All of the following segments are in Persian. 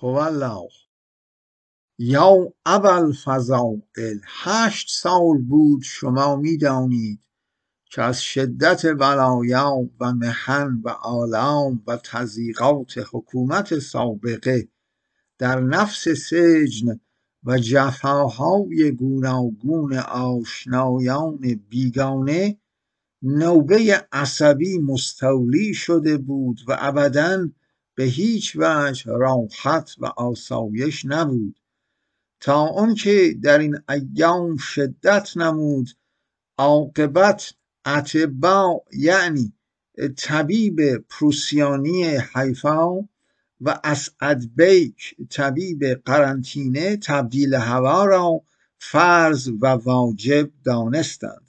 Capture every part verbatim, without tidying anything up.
هوالله. یا ابوالفضائل، هشت سال بود شما می دانید که از شدت بلایا و محن و آلام و تضییقات حکومت سابقه در نفس سجن و جفاهای گوناگون آشنایان بیگانه نوبه عصبی مستولی شده بود و ابداً به هیچ وجه راحت و آسایش نبود، تا آنکه در این ایام شدت نمود. عاقبت اطباء یعنی طبیب پروسیانی حیفا و اسعد بیک طبیب قرنطینه تبدیل هوا را فرض و واجب دانستند.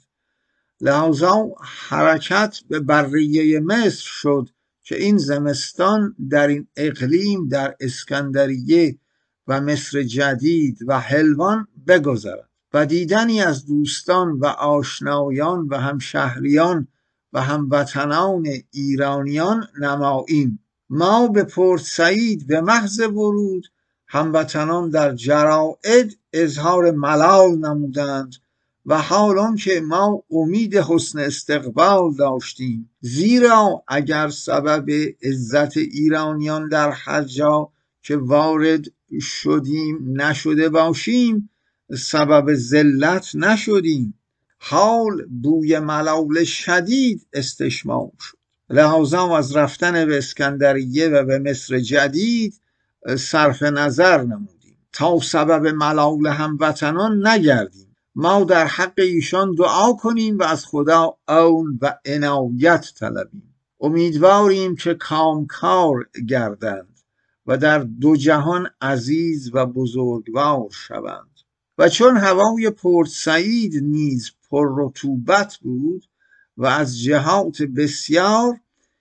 لذا حرکت به بریه مصر شد که این زمستان در این اقلیم در اسکندریه و مصر جدید و حلوان بگذرد و دیدنی از دوستان و آشنایان و همشهریان و هموطنان ایرانیان نماییم. ما به پورت سعید به محض ورود هموطنان در جرائد اظهار ملال نمودند و حالان که ما امید حسن استقبال داشتیم، زیرا اگر سبب عزت ایرانیان در حجا که وارد شدیم نشده باشیم، سبب ذلت نشدیم. حال بوی ملال شدید استشمام شد، لذا از رفتن به اسکندریه و به مصر جدید صرف نظر نمودیم تا سبب ملال هموطنان نگردیم. ما در حق ایشان دعا کنیم و از خدا عون و عنایت طلبیم. امیدواریم که کامکار گردند و در دو جهان عزیز و بزرگوار شوند. و چون هوای پورت سعید نیز پر رطوبت بود و از جهات بسیار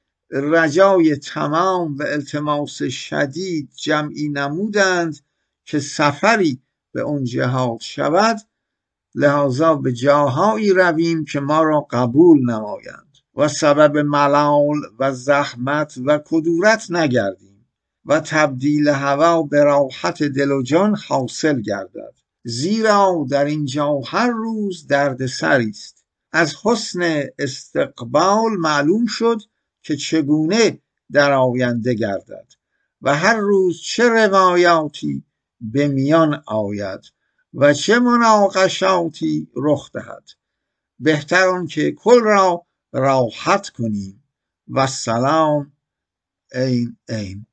رجای تمام و التماس شدید جمعی نمودند که سفری به اون جهات شود، لذا به جاهایی رویم که ما را قبول نمایند و سبب ملال و زحمت و کدورت نگردیم و تبدیل هوا به راحت دل و جان حاصل گردد، زیرا در اینجا هر روز درد سری است. از حسن استقبال معلوم شد که چگونه در آینده گردد و هر روز چه روایاتی به میان آید و چه مناقشاتی رخ دهد. بهتر آن که کل را راحت کنیم و سلام. این این